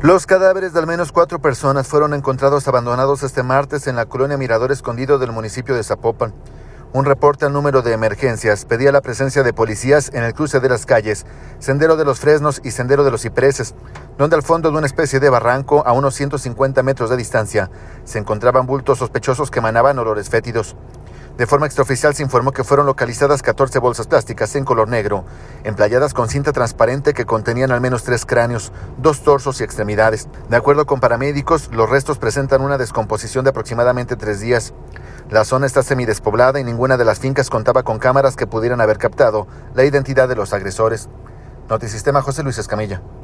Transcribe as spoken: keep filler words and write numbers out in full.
Los cadáveres de al menos cuatro personas fueron encontrados abandonados este martes en la colonia Mirador Escondido del municipio de Zapopan. Un reporte al número de emergencias pedía la presencia de policías en el cruce de las calles Sendero de los Fresnos y Sendero de los Cipreses, donde al fondo de una especie de barranco, a unos ciento cincuenta metros de distancia, se encontraban bultos sospechosos que emanaban olores fétidos. De forma extraoficial se informó que fueron localizadas catorce bolsas plásticas en color negro, emplayadas con cinta transparente que contenían al menos tres cráneos, dos torsos y extremidades. De acuerdo con paramédicos, los restos presentan una descomposición de aproximadamente tres días. La zona está semidespoblada y ninguna de las fincas contaba con cámaras que pudieran haber captado la identidad de los agresores. Notisistema, José Luis Escamilla.